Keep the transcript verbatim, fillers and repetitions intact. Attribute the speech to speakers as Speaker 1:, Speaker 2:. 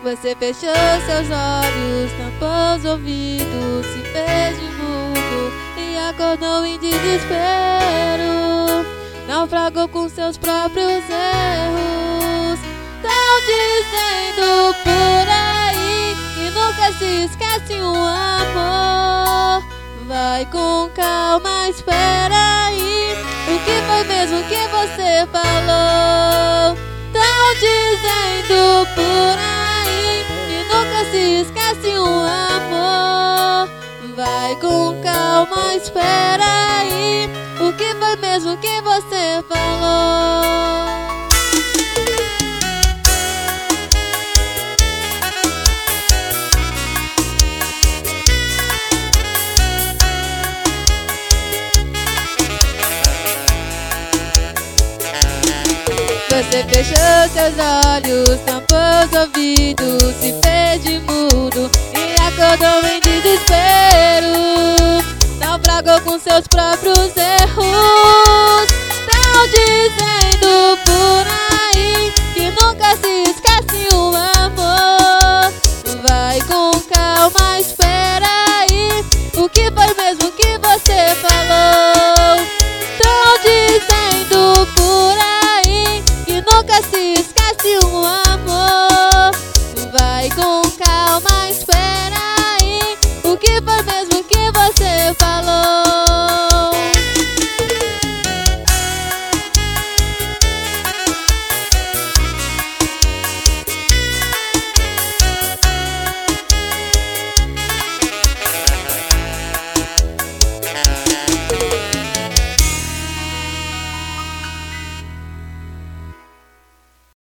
Speaker 1: Você fechou seus olhos, tampou os ouvidos, se fez de mudo e acordou em desespero. Naufragou com seus próprios erros. Tão dizendo por aí que nunca se esquece um amor. Vai com calma, espera aí. O que foi mesmo que você falou? Tão dizendo por aí que nunca se esquece um amor. Vai com calma, espera aí. O que foi mesmo que você falou? Você fechou seus olhos, tampou os ouvidos, se fez de mudo e acordou em desespero. Naufragou com seus próprios erros. Tão dizendo por aí que nunca se esquece um amor.